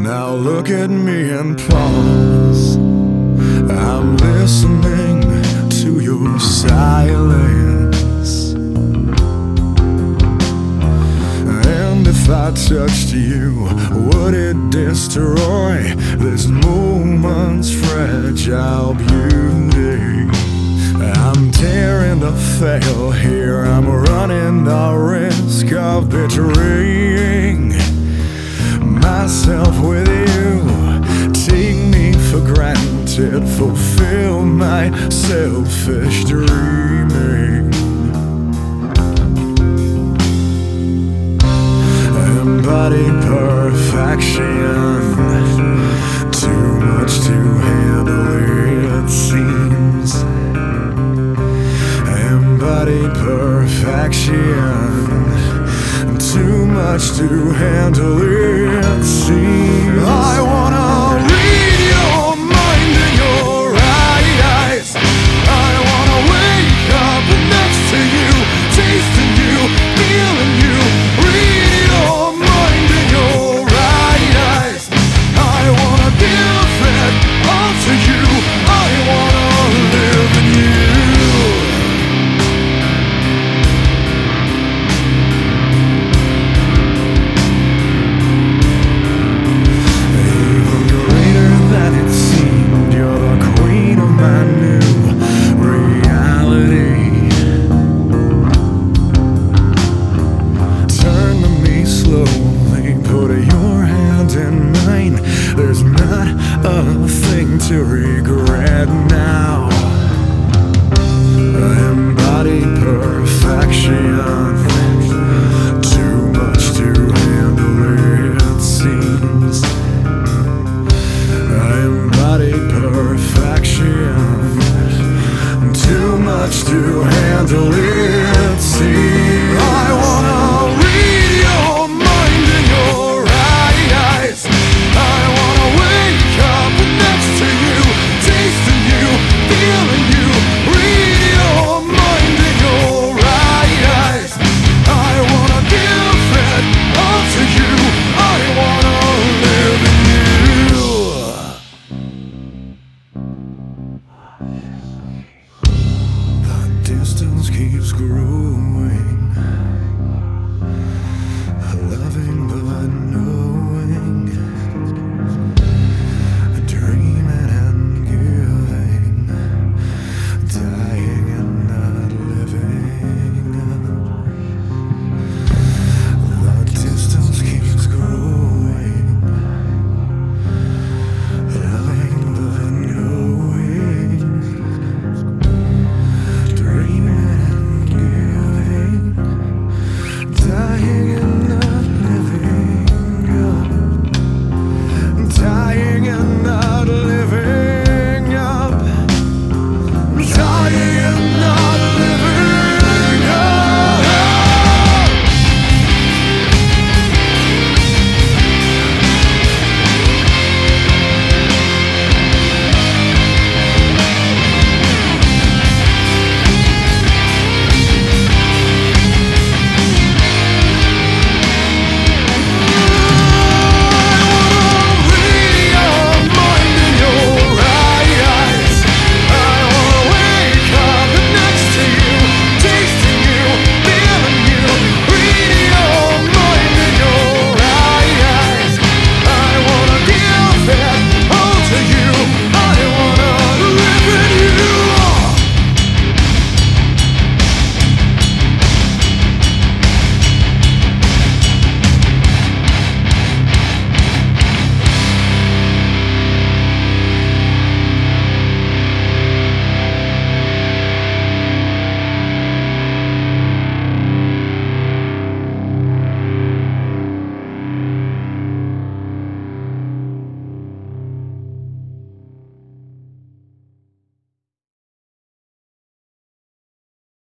Now look at me and pause. I'm listening to your silence. And if I touched you, would it destroy this moment's fragile beauty? I'm daring to fail here. I'm running the risk of betraying myself with you. Take me for granted, fulfill my selfish dreaming. Embody perfection, too much to handle it seems. Embody perfection, too much to handle it seems. I wanna read your mind in your eyes. I wanna wake up next to you, tasting you, feeling you. Read your mind in your eyes. I wanna give it all to you. I wanna live in you.